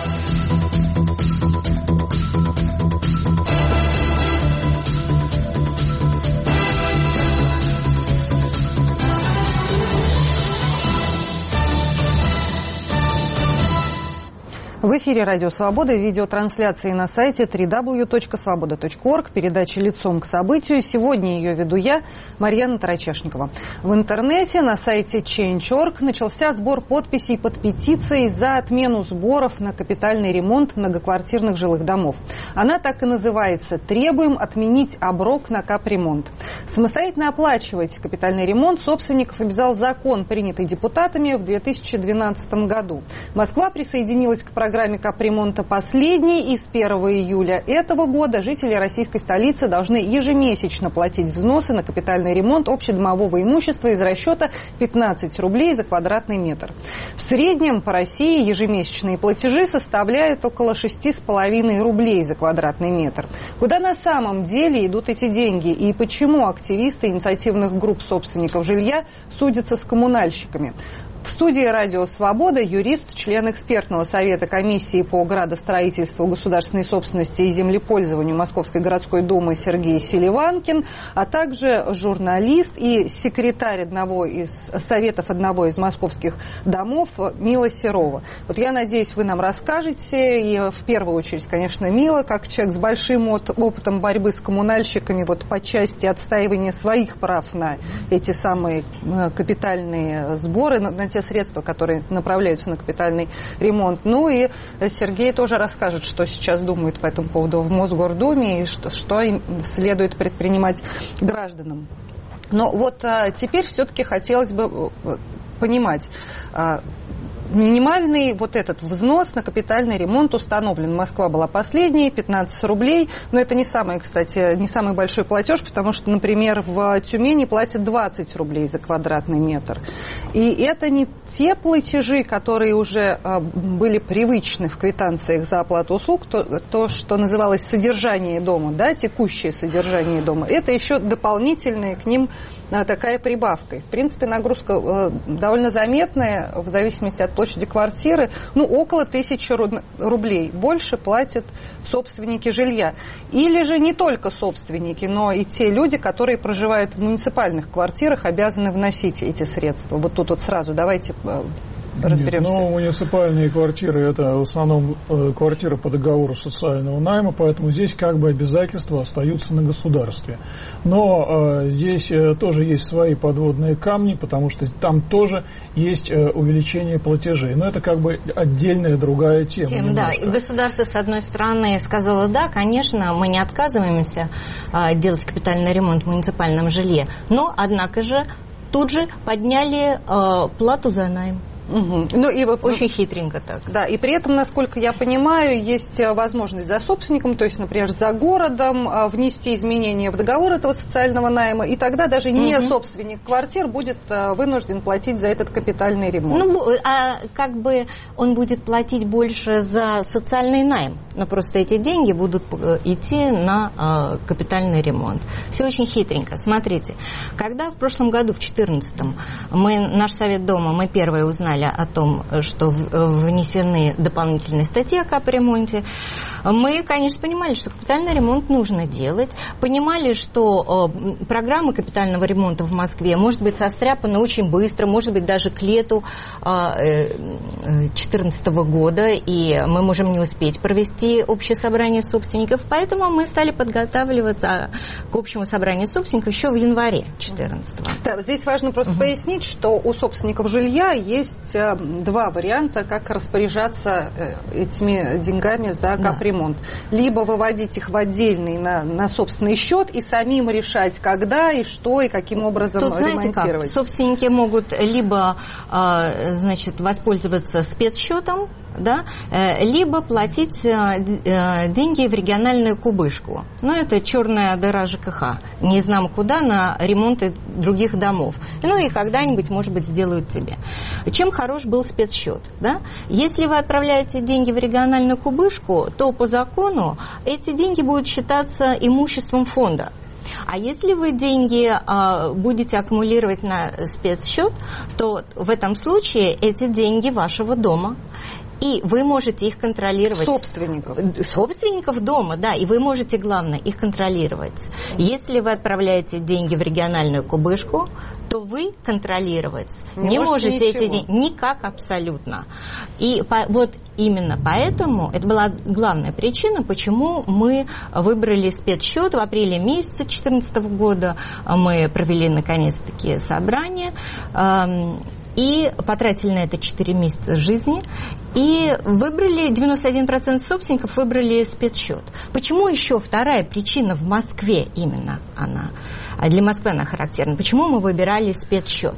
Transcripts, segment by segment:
В эфире «Радио Свобода», видеотрансляции на сайте www.svoboda.org, передача «Лицом к событию». Сегодня ее веду я, Марьяна Тарачешникова. В интернете на сайте Change.org начался сбор подписей под петицией за отмену сборов на капитальный ремонт многоквартирных жилых домов. Она так и называется «Требуем отменить оброк на капремонт». Самостоятельно оплачивать капитальный ремонт собственников обязал закон, принятый депутатами в 2012 году. Москва присоединилась к программе капремонта последней, и с 1 июля этого года жители российской столицы должны ежемесячно платить взносы на капитальный ремонт общедомового имущества из расчета 15 рублей за квадратный метр. В среднем по России ежемесячные платежи составляют около 6,5 рублей за квадратный метр. Куда на самом деле идут эти деньги и почему активисты инициативных групп собственников жилья судятся с коммунальщиками? В студии «Радио Свобода» юрист, член экспертного совета комиссии по градостроительству, государственной собственности и землепользованию Московской городской думы Сергей Селиванкин, а также журналист и секретарь одного из советов одного из московских домов Мила Серова. Вот я надеюсь, вы нам расскажете, и в первую очередь, конечно, Мила, как человек с большим опытом борьбы с коммунальщиками вот по части отстаивания своих прав на эти самые капитальные сборы, на те средства, которые направляются на капитальный ремонт. Ну и Сергей тоже расскажет, что сейчас думает по этому поводу в Мосгордуме и что им следует предпринимать гражданам. Но вот теперь все-таки хотелось бы понимать, минимальный вот этот взнос на капитальный ремонт установлен. Москва была последней, 15 рублей. Но это не самый, кстати, не самый большой платеж, потому что, например, в Тюмени платят 20 рублей за квадратный метр. И это не те платежи, которые уже были привычны в квитанциях за оплату услуг, то, что называлось содержание дома, да, текущее содержание дома. Это еще дополнительная к ним такая прибавка. И, в принципе, нагрузка довольно заметная в зависимости от площади квартиры, около 1000 рублей. Больше платят собственники жилья. Или же не только собственники, но и те люди, которые проживают в муниципальных квартирах, обязаны вносить эти средства. Вот тут вот сразу давайте разберемся. Нет, муниципальные квартиры – это в основном квартиры по договору социального найма, поэтому здесь как бы обязательства остаются на государстве. Но здесь тоже есть свои подводные камни, потому что там тоже есть увеличение платежей. Но это как бы отдельная другая тема. Да, и государство, с одной стороны, сказало, да, конечно, мы не отказываемся делать капитальный ремонт в муниципальном жилье, но, однако же, тут же подняли плату за найм. Угу. Ну, и очень хитренько так. Да, и при этом, насколько я понимаю, есть возможность за собственником, то есть, например, за городом внести изменения в договор этого социального найма, и тогда даже не собственник квартир будет вынужден платить за этот капитальный ремонт. Как бы он будет платить больше за социальный найм, но просто эти деньги будут идти на капитальный ремонт. Все очень хитренько. Смотрите, когда в прошлом году, в 2014-м, наш совет дома, мы первые узнали о том, что внесены дополнительные статьи о капремонте, мы, конечно, понимали, что капитальный ремонт нужно делать, понимали, что программа капитального ремонта в Москве может быть состряпана очень быстро, может быть, даже к лету 2014 года, и мы можем не успеть провести общее собрание собственников, поэтому мы стали подготавливаться к общему собранию собственников еще в январе 2014 года. Да, здесь важно просто пояснить, что у собственников жилья есть два варианта, как распоряжаться этими деньгами за капремонт. Либо выводить их в отдельный на собственный счет и самим решать, когда и что и каким образом ремонтировать. Знаете как? Собственники могут либо воспользоваться спецсчетом, да, либо платить деньги в региональную кубышку. Это черная дыра ЖКХ. Не знам куда, на ремонты других домов. И когда-нибудь, может быть, сделают тебе. Чем хорош был спецсчет? Да? Если вы отправляете деньги в региональную кубышку, то по закону эти деньги будут считаться имуществом фонда. А если вы деньги будете аккумулировать на спецсчет, то в этом случае эти деньги вашего дома. И вы можете их контролировать. Собственников дома, да. И вы можете, главное, их контролировать. Если вы отправляете деньги в региональную кубышку, то вы контролировать не можете эти деньги никак абсолютно. И вот именно поэтому это была главная причина, почему мы выбрали спецсчет. В апреле месяце 2014 года мы провели наконец-таки собрание и потратили на это 4 месяца жизни. И выбрали, 91% собственников выбрали спецсчет. Почему еще вторая причина в Москве именно она? А для Москвы она характерна. Почему мы выбирали спецсчет?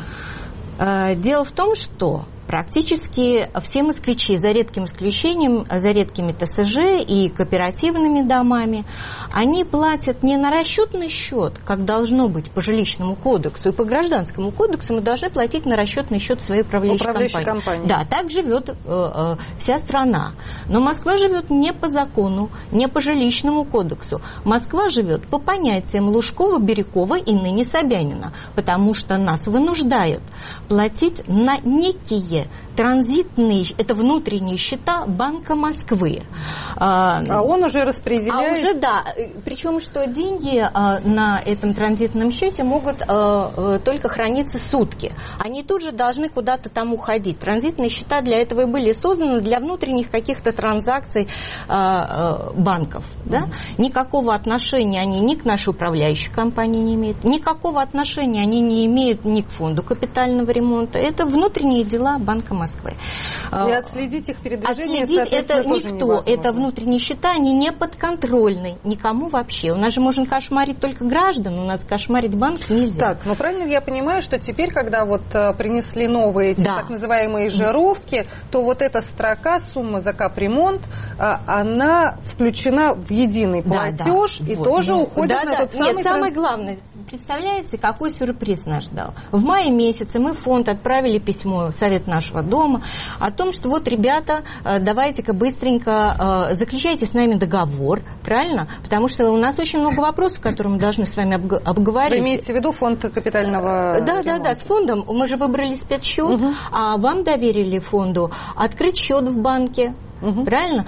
Дело в том, что практически все москвичи, за редким исключением, за редкими ТСЖ и кооперативными домами, они платят не на расчетный счет, как должно быть по жилищному кодексу и по гражданскому кодексу, мы должны платить на расчетный счет своей управляющей компании. Да, так живет вся страна. Но Москва живет не по закону, не по жилищному кодексу. Москва живет по понятиям Лужкова, Бирюкова и ныне Собянина, потому что нас вынуждают платить на некие транзитные, это внутренние счета Банка Москвы. А он уже распределяет? Да. Причем, что деньги на этом транзитном счете могут только храниться сутки. Они тут же должны куда-то там уходить. Транзитные счета для этого и были созданы, для внутренних каких-то транзакций банков. Да? Никакого отношения они ни к нашей управляющей компании не имеют, никакого отношения они не имеют ни к фонду капитального ремонта. Это внутренние дела Банка Москвы. И отследить их передвижение, отследить это никто. Это внутренние счета, они не подконтрольны никому вообще. У нас же можно кошмарить только граждан, у нас кошмарить банк нельзя. Так, ну правильно я понимаю, что теперь, когда вот принесли новые эти так называемые жировки, то вот эта строка, сумма за капремонт, она включена в единый платеж и тоже уходит на тот самый... Нет, самое главное, представляете, какой сюрприз нас ждал? В мае месяце мы в фонд отправили письмо, совет нашего дома, о том, что вот, ребята, давайте-ка быстренько заключайте с нами договор, правильно? Потому что у нас очень много вопросов, которые мы должны с вами обговорить. Вы имеете в виду фонд капитального ремонта? Да, с фондом. Мы же выбрали спецсчет, а вам доверили фонду открыть счет в банке. Правильно?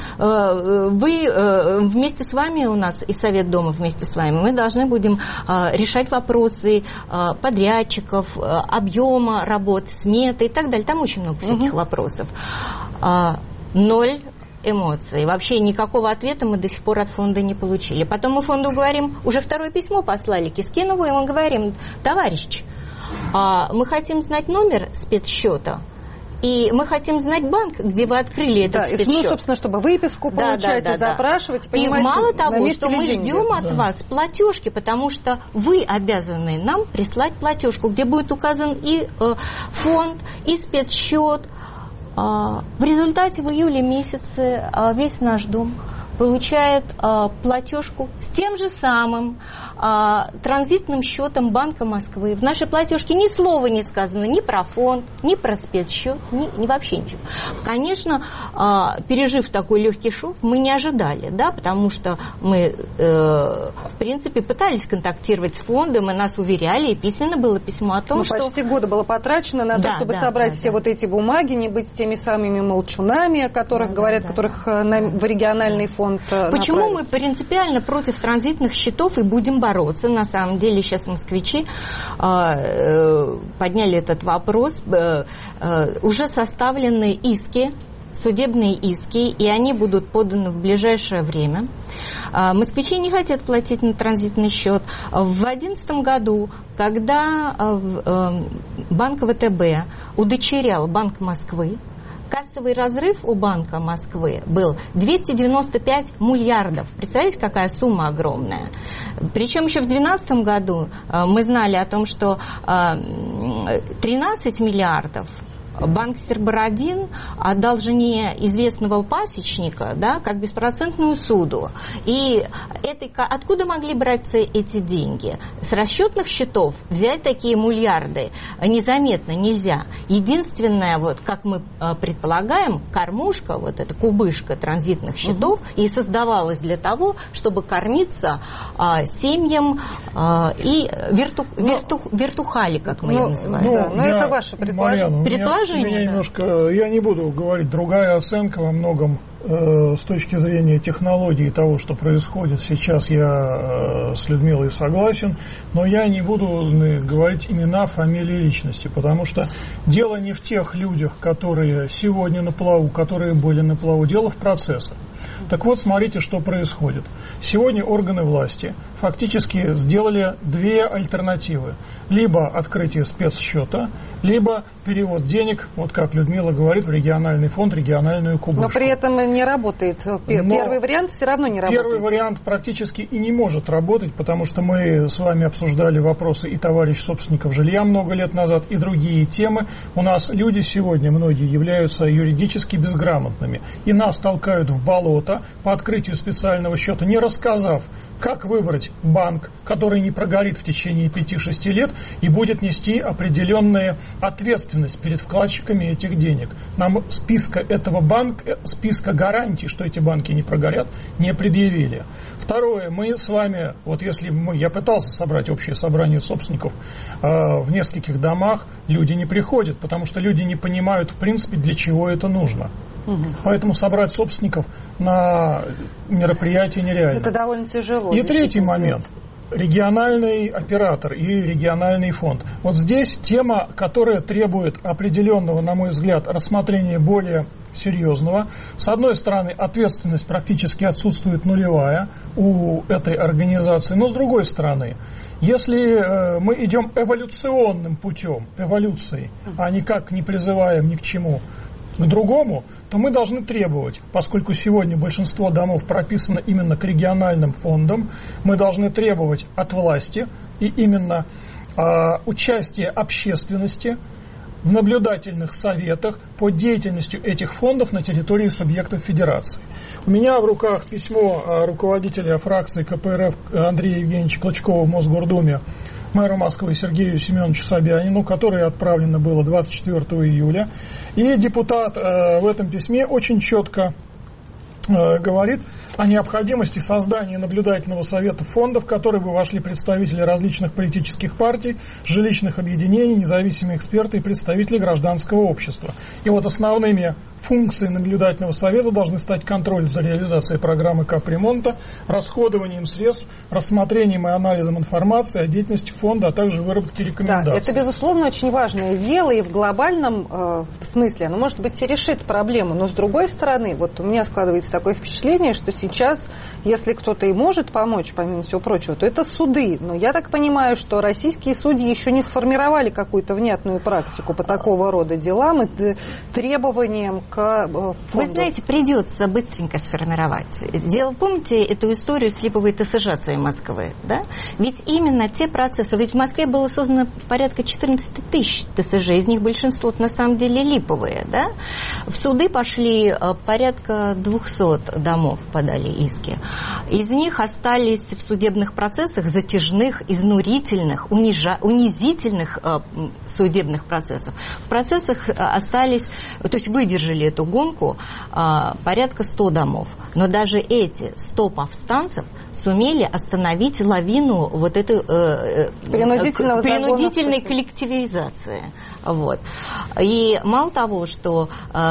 Вы вместе с вами у нас, и Совет дома вместе с вами, мы должны будем решать вопросы подрядчиков, объема работ, сметы и так далее. Там очень много всяких вопросов. 0 эмоций. Вообще никакого ответа мы до сих пор от фонда не получили. Потом мы фонду говорим, уже второе письмо послали Кискинову, и мы говорим: товарищ, мы хотим знать номер спецсчета, и мы хотим знать банк, где вы открыли этот спецсчет. Ну, собственно, чтобы выписку получать и запрашивать. И мало того, что мы ждем от вас платежки, потому что вы обязаны нам прислать платежку, где будет указан и фонд, и спецсчет. В результате в июле месяце весь наш дом получает платежку с тем же самым транзитным счетом Банка Москвы. В нашей платежке ни слова не сказано ни про фонд, ни про спецсчет, ни вообще ничего. Конечно, пережив такой легкий шок, мы не ожидали, да, потому что мы, в принципе, пытались контактировать с фондом, и нас уверяли, и письменно было письмо о том, что... Почти года было потрачено на то, чтобы собрать все вот эти бумаги, не быть теми самыми молчунами, о которых говорят, которых в региональный фонд Почему мы принципиально против транзитных счетов и будем бороться? На самом деле сейчас москвичи подняли этот вопрос. Уже составлены иски, судебные иски, и они будут поданы в ближайшее время. Москвичи не хотят платить на транзитный счет. В 2011 году, когда Банк ВТБ удочерял Банк Москвы, кассовый разрыв у Банка Москвы был 295 миллиардов. Представляете, какая сумма огромная? Причем еще в 2012 году мы знали о том, что 13 миллиардов Банк Стербородин отдал жене известного пасечника, да, как беспроцентную суду. И откуда могли браться эти деньги? С расчетных счетов взять такие миллиарды незаметно нельзя. Единственное, вот, как мы предполагаем, кормушка, вот эта кубышка транзитных счетов, и создавалась для того, чтобы кормиться семьям и вертухали, как мы ее называем. Это ваше предположение. предложение. Я не буду говорить, другая оценка во многом с точки зрения технологии того, что происходит сейчас, я с Людмилой согласен, но я не буду говорить имена, фамилии, личности, потому что дело не в тех людях, которые сегодня на плаву, которые были на плаву, дело в процессах. Так вот, смотрите, что происходит. Сегодня органы власти фактически сделали две альтернативы. Либо открытие спецсчета, либо перевод денег, вот как Людмила говорит, в региональный фонд, региональную кубышку. Но при этом не работает. Первый вариант все равно не работает. Первый вариант практически и не может работать, потому что мы с вами обсуждали вопросы и товарищ собственников жилья много лет назад, и другие темы. У нас люди сегодня, многие, являются юридически безграмотными. И нас толкают в болото по открытию специального счета, не рассказав, как выбрать банк, который не прогорит в течение 5-6 лет и будет нести определенную ответственность перед вкладчиками этих денег. Нам списка этого банка, списка гарантий, что эти банки не прогорят, не предъявили. Второе, мы с вами, вот если я пытался собрать общее собрание собственников в нескольких домах, люди не приходят, потому что люди не понимают, в принципе, для чего это нужно. Поэтому собрать собственников на мероприятие нереально. Это довольно тяжело. И третий момент. Региональный оператор и региональный фонд. Вот здесь тема, которая требует определенного, на мой взгляд, рассмотрения более серьезного. С одной стороны, ответственность практически отсутствует нулевая у этой организации, но с другой стороны, если мы идем эволюционным путем, эволюцией, а никак не призываем ни к чему, к другому, то мы должны требовать, поскольку сегодня большинство домов прописано именно к региональным фондам, мы должны требовать от власти и именно участия общественности в наблюдательных советах по деятельности этих фондов на территории субъектов федерации. У меня в руках письмо руководителя фракции КПРФ Андрея Евгеньевича Клочкова в Мосгордуме, мэру Москвы Сергею Семеновичу Собянину, которое отправлено было 24 июля. И депутат в этом письме очень четко говорит о необходимости создания наблюдательного совета фондов, в который бы вошли представители различных политических партий, жилищных объединений, независимые эксперты и представители гражданского общества. И вот основными функциями наблюдательного совета должны стать контроль за реализацией программы капремонта, расходованием средств, рассмотрением и анализом информации о деятельности фонда, а также выработке рекомендаций. Да, это, безусловно, очень важное дело, и в глобальном смысле оно, может быть, и решит проблему. Но, с другой стороны, вот у меня складывается такое впечатление, что сейчас, если кто-то и может помочь, помимо всего прочего, то это суды. Но я так понимаю, что российские судьи еще не сформировали какую-то внятную практику по такого рода делам и требованиям к фонду. Вы знаете, придется быстренько сформировать. Помните эту историю с липовой ТСЖацией Москвы? Да? Ведь именно те процессы, ведь в Москве было создано порядка 14 тысяч ТСЖ, из них большинство на самом деле липовые. Да? В суды пошли порядка 200 домов, подали иски. Из них остались в судебных процессах затяжных, изнурительных, унизительных судебных процессов. В процессах остались, то есть выдержали эту гонку порядка 100 домов. Но даже эти 100 повстанцев сумели остановить лавину вот этой принудительной коллективизации. Вот. И мало того, что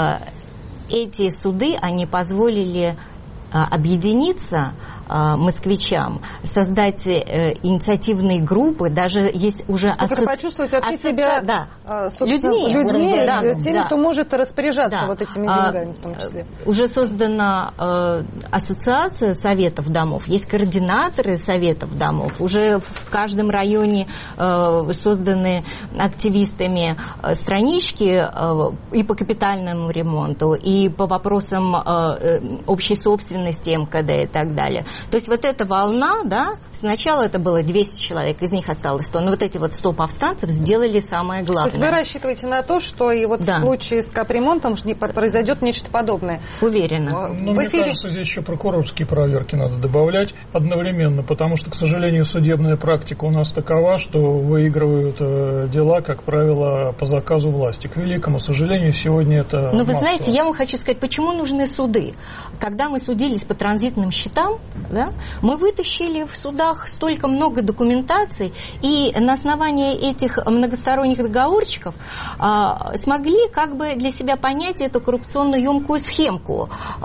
эти суды, они позволили объединиться москвичам, создать инициативные группы, даже есть уже почувствовать вообще себя людьми, теми, кто может распоряжаться вот этими деньгами в том числе. Уже создана ассоциация советов домов, есть координаторы советов домов, уже в каждом районе созданы активистами странички и по капитальному ремонту, и по вопросам общей собственности МКД и так далее. То есть вот эта волна, да, сначала это было 200 человек, из них осталось 100, но вот эти вот 100 повстанцев сделали самое главное. То есть вы рассчитываете на то, что и вот в случае с капремонтом произойдет нечто подобное? Уверена. Мне кажется, здесь еще прокурорские проверки надо добавлять одновременно, потому что, к сожалению, судебная практика у нас такова, что выигрывают дела, как правило, по заказу власти. К великому сожалению, сегодня это... Ну, вы знаете, я вам хочу сказать, почему нужны суды. Когда мы судились по транзитным счетам, Да? Мы вытащили в судах столько много документаций, и на основании этих многосторонних договорчиков смогли как бы для себя понять эту коррупционную емкую схемку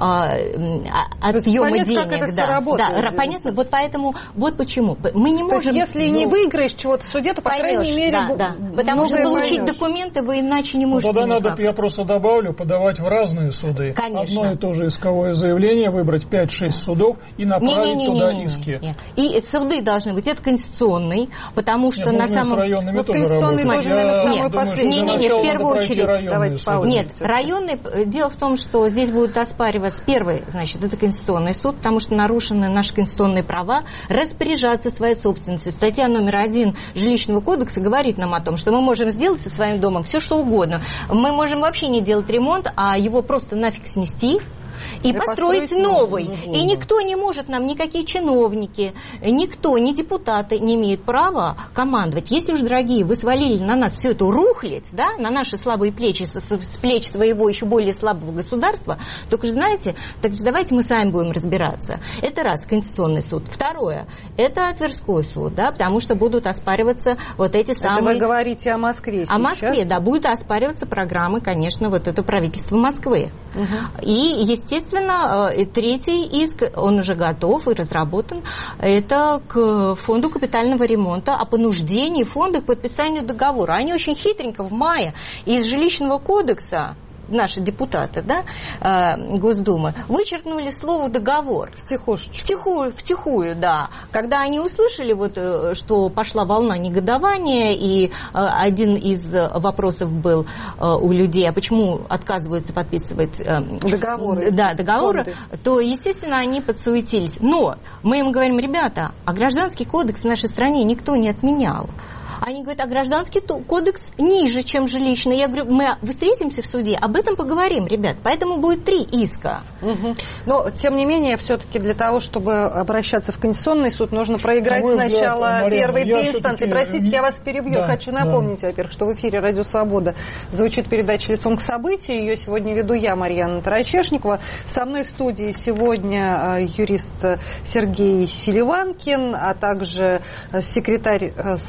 отъема денег. Как это все работает. Да, понятно. Вот поэтому, вот почему. Мы не можем... То есть, если не выиграешь чего-то в суде, то, по крайней мере... Да. Потому что получить документы вы иначе не можете. Тогда надо, я просто добавлю, подавать в разные суды. Конечно. Одно и то же исковое заявление, выбрать 5-6 судов и направить туда иски. Нет. И суды должны быть. Это конституционный, потому что на самом... с районными тоже конституционный работать. тоже, наверное, самый последний. Не, в первую очередь. Давайте нет, районный... Дело в том, что здесь будут оспариваться первый, значит, это Конституционный суд, потому что нарушены наши конституционные права распоряжаться своей собственностью. Статья номер 1 Жилищного кодекса говорит нам о том, что мы можем сделать со своим домом все, что угодно. Мы можем вообще не делать ремонт, а его просто нафиг снести и построить новый. И никто не может нам, никакие чиновники, никто, ни депутаты не имеют права командовать. Если уж, дорогие, вы свалили на нас всю эту рухлядь, да, на наши слабые плечи, с плеч своего еще более слабого государства, только же знаете, так давайте мы сами будем разбираться. Это раз, Конституционный суд. Второе, это Тверской суд, да, потому что будут оспариваться вот эти самые... Это вы говорите о Москве сейчас? О Москве, да, будут оспариваться программы, конечно, вот это правительство Москвы. И, естественно, третий иск, он уже готов и разработан, это к фонду капитального ремонта о понуждении фонда к подписанию договора. Они очень хитренько в мае из жилищного кодекса, наши депутаты, да, Госдумы, вычеркнули слово «договор». Втихую, да. Когда они услышали, вот, что пошла волна негодования, и один из вопросов был у людей, а почему отказываются подписывать договоры, то, естественно, они подсуетились. Но мы им говорим, ребята, а гражданский кодекс в нашей стране никто не отменял. Они говорят, а гражданский кодекс ниже, чем жилищный. Я говорю, мы встретимся в суде, об этом поговорим, ребят. Поэтому будет 3 иска. Но, тем не менее, все-таки для того, чтобы обращаться в Конституционный суд, нужно проиграть сначала первые 2 инстанции. Простите, я вас перебью. Да, хочу напомнить, во-первых, что в эфире «Радио Свобода» звучит передача «Лицом к событию». Ее сегодня веду я, Марьяна Тарачешникова. Со мной в студии сегодня юрист Сергей Селиванкин, а также секретарь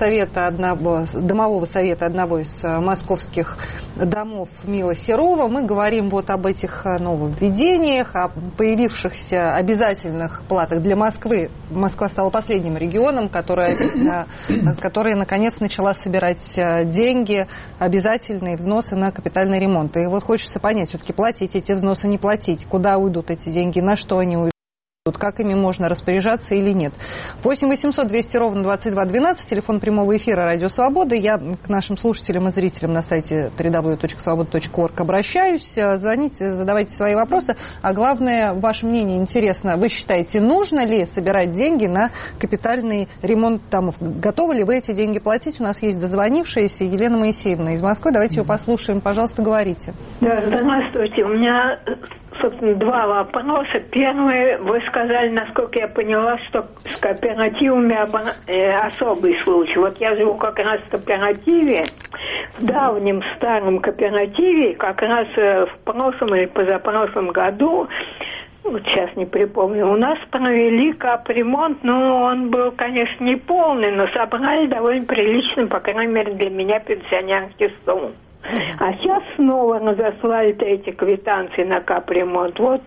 домового совета одного из московских домов Мила Серова. Мы говорим вот об этих нововведениях, о появившихся обязательных платах для Москвы. Москва стала последним регионом, которая наконец начала собирать деньги, обязательные взносы на капитальный ремонт. И вот хочется понять, все-таки платить эти взносы, не платить, куда уйдут эти деньги, на что они уйдут, как ими можно распоряжаться или нет. 8 800 200 ровно 22 12, телефон прямого эфира «Радио Свобода». Я к нашим слушателям и зрителям на сайте www.svoboda.org обращаюсь. Звоните, задавайте свои вопросы. А главное, ваше мнение интересно. Вы считаете, нужно ли собирать деньги на капитальный ремонт домов? Готовы ли вы эти деньги платить? У нас есть дозвонившаяся Елена Моисеевна из Москвы. Давайте ее послушаем. Пожалуйста, говорите. Да, здравствуйте. У меня... собственно, 2 вопроса. Первый, вы сказали, насколько я поняла, что с кооперативами особый случай. Вот я живу как раз в кооперативе, в давнем старом кооперативе, как раз в прошлом или позапрошлом году, вот сейчас не припомню, у нас провели капремонт, но он был, конечно, не полный, но собрали довольно прилично, по крайней мере, для меня пенсионерский сумму. А сейчас снова разослали эти квитанции на капремонт. Вот,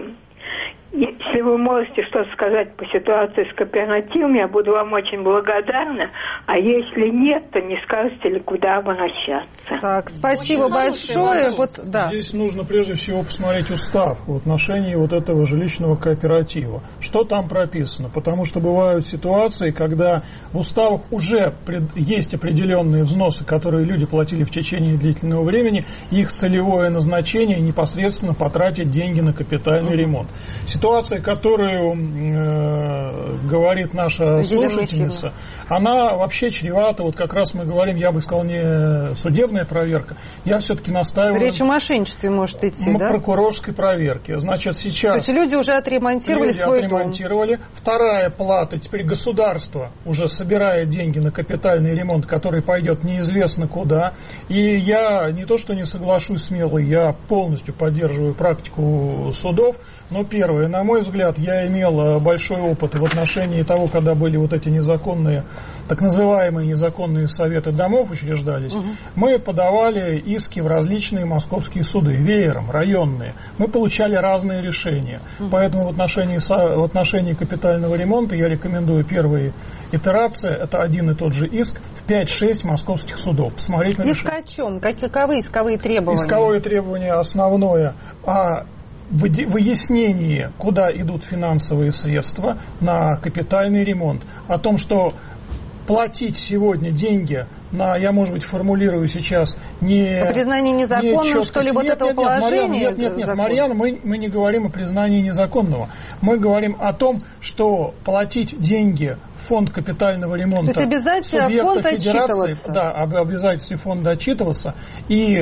если вы можете что-то сказать по ситуации с кооперативом, я буду вам очень благодарна. А если нет, то не скажете ли, куда обращаться. Так, спасибо большое. Здесь нужно прежде всего посмотреть устав в отношении вот этого жилищного кооператива. Что там прописано? Потому что бывают ситуации, когда в уставах уже есть определенные взносы, которые люди платили в течение длительного времени, их целевое назначение непосредственно потратить деньги на капитальный ремонт. Ситуация, которую говорит наша слушательница, она вообще чревата, вот как раз мы говорим, я бы сказал, не судебная проверка, я все-таки настаиваю... Речь о мошенничестве может идти, да? Прокурорской проверке. Значит, сейчас... То есть люди уже отремонтировали свой дом. Вторая плата, теперь государство уже собирает деньги на капитальный ремонт, который пойдет неизвестно куда. И я не то, что не соглашусь смело, я полностью поддерживаю практику судов, но первое, на мой взгляд, я имел большой опыт в отношении того, когда были вот эти незаконные, так называемые незаконные советы домов учреждались. Мы подавали иски в различные московские суды, веером, районные. Мы получали разные решения. Поэтому в отношении капитального ремонта я рекомендую первые итерации, это один и тот же иск в 5-6 московских судов. Посмотреть на иск о чем? Каковы исковые требования? Исковое требование основное о выяснении, куда идут финансовые средства на капитальный ремонт. О том, что платить сегодня деньги на, я, может быть, формулирую сейчас не... Признание незаконным, что ли, вот этого положения? Нет, Марьяна, мы не говорим о признании незаконного. Мы говорим о том, что платить деньги в фонд капитального ремонта субъекта федерации, да, об обязательстве фонда отчитываться, и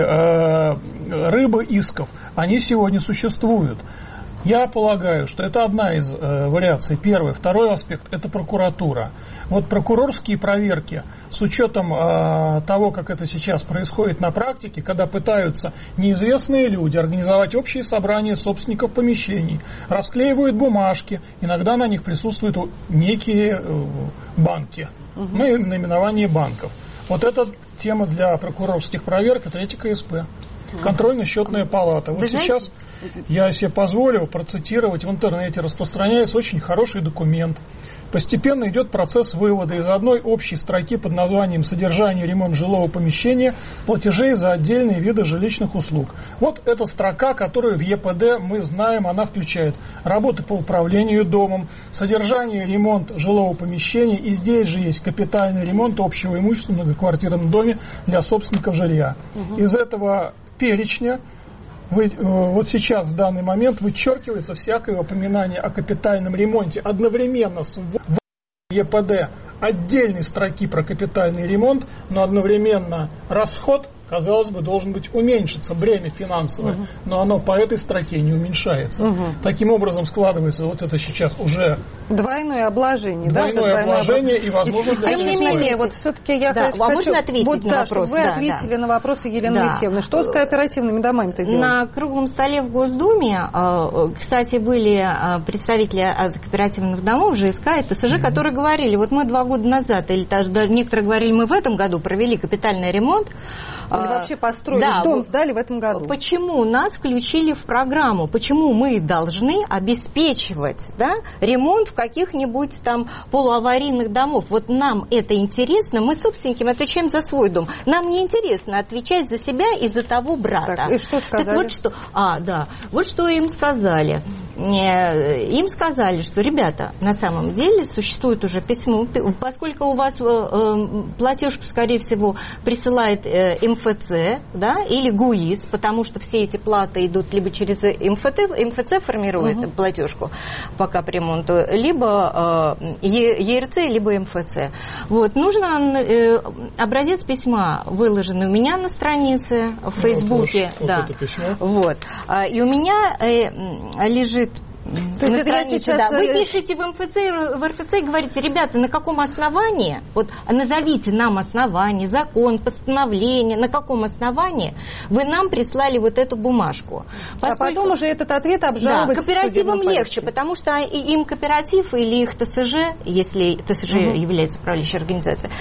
рыбы исков, они сегодня существуют. Я полагаю, что это одна из вариаций. Первый. Второй аспект – это прокуратура. Вот прокурорские проверки, с учетом того, как это сейчас происходит на практике, когда пытаются неизвестные люди организовать общие собрания собственников помещений, расклеивают бумажки, иногда на них присутствуют некие банки, наименование банков. Вот это тема для прокурорских проверок, это этика СП. Контрольно-счетная палата. Вот сейчас я себе позволил процитировать, в интернете распространяется очень хороший документ. Постепенно идет процесс вывода из одной общей строки под названием «Содержание и ремонт жилого помещения» платежей за отдельные виды жилищных услуг. Вот эта строка, которую в ЕПД мы знаем, она включает работы по управлению домом, содержание и ремонт жилого помещения, и здесь же есть капитальный ремонт общего имущества в многоквартирном доме для собственников жилья. Из этого перечня вот сейчас, в данный момент, вычеркивается всякое упоминание о капитальном ремонте одновременно с ЕПД отдельной строки про капитальный ремонт, но одновременно расход, казалось бы, должен быть уменьшиться, бремя финансовое, но оно по этой строке не уменьшается. Таким образом складывается вот это сейчас уже двойное обложение. Двойное обложение и, возможно, тем не менее, вот все-таки я хочу... можно ответить на вопрос? Чтобы вы ответили на вопросы Елены Моисеевны. Что с кооперативными домами-то делать? На круглом столе в Госдуме, кстати, были представители от кооперативных домов, ЖСК и ТСЖ, которые говорили, вот мы 2 года назад, или даже некоторые говорили, мы в этом году провели капитальный ремонт. Или вообще построили, дом сдали в этом году. Почему нас включили в программу? Почему мы должны обеспечивать ремонт в каких-нибудь там полуаварийных домов? Вот нам это интересно, мы собственники, мы отвечаем за свой дом. Нам не интересно отвечать за себя и за того брата. Так, и что сказали? Так вот что им сказали. Им сказали, что, ребята, на самом деле существует уже письмо, поскольку у вас платежку, скорее всего, присылает МФЦ, или ГУИС, потому что все эти платы идут либо через МФЦ формирует платежку по капремонту, либо ЕРЦ, либо МФЦ. Вот. Нужно образец письма, выложенный у меня на странице в Фейсбуке. Вот. И у меня лежит То есть на странице, Вы пишете в РФЦ и говорите, ребята, на каком основании, вот назовите нам основание, закон, постановление, на каком основании вы нам прислали вот эту бумажку. А потом уже этот ответ обжаловать. Кооперативам легче, потому что им кооператив или их ТСЖ, если ТСЖ является управляющей организацией,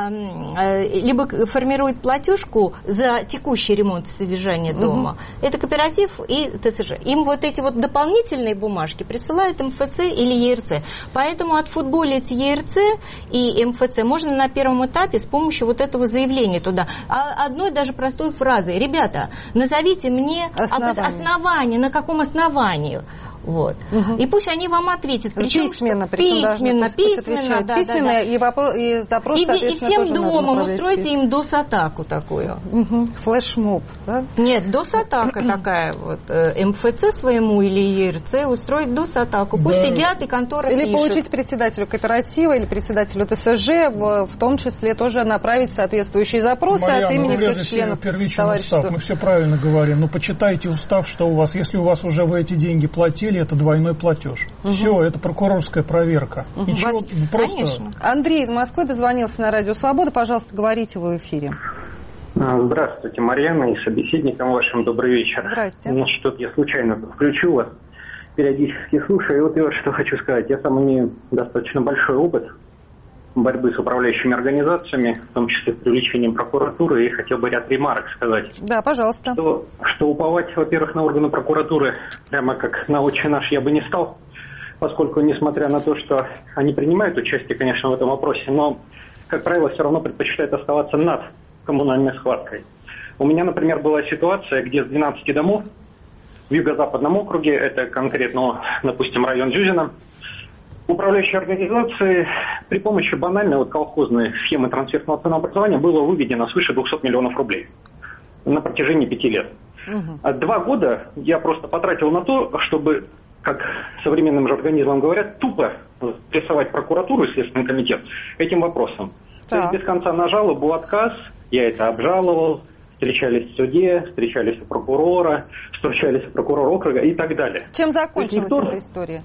либо формирует платежку за текущий ремонт и содержание дома. Это кооператив и ТСЖ. Им вот эти вот дополнительные бумажки присылают МФЦ или ЕРЦ. Поэтому отфутболить ЕРЦ и МФЦ можно на первом этапе с помощью вот этого заявления туда. Одной даже простой фразой. Ребята, назовите мне основание, на каком основании. Вот. И пусть они вам ответят. Причем письменно, и запрос, и всем домом устроите им DOS-атаку такую. Флешмоб, да? Нет, DOS-атака такая вот. МФЦ своему или ЕРЦ устроить DOS-атаку. Пусть сидят и конторы или пишут. получить председателю кооператива или председателю ТСЖ, в том числе тоже направить соответствующие запросы от имени всех членов товарищества. Мы все правильно говорим. Но почитайте устав, что у вас, если у вас уже вы эти деньги платили, это двойной платеж. Все, это прокурорская проверка. Ничего, просто... Конечно. Андрей из Москвы дозвонился на Радио Свобода. Пожалуйста, говорите в эфире. Здравствуйте, Марьяна, и собеседникам вашим добрый вечер. Здравствуйте. Значит, тут я случайно включу вас. периодически слушаю. И вот я вот что хочу сказать. Я сам имею достаточно большой опыт борьбы с управляющими организациями, в том числе с привлечением прокуратуры, и хотел бы ряд ремарок сказать. Да, пожалуйста. Что уповать, во-первых, на органы прокуратуры, прямо как на «Отче наш», я бы не стал, поскольку, несмотря на то, что они принимают участие, конечно, в этом вопросе, но, как правило, все равно предпочитают оставаться над коммунальной схваткой. У меня, например, была ситуация, где с 12 домов в Юго-Западном округе, это конкретно, допустим, район Зюзина, управляющие организации при помощи банальной колхозной схемы трансферного ценообразования было выведено свыше 200 миллионов рублей на протяжении 5 лет. 2 года я просто потратил на то, чтобы, как современным же организмам говорят, тупо прессовать прокуратуру и Следственный комитет этим вопросом. То есть без конца на жалобу отказ, я это обжаловал, встречались в суде, встречались у прокурора, встречались у прокурора округа и так далее. Чем закончилась эта история?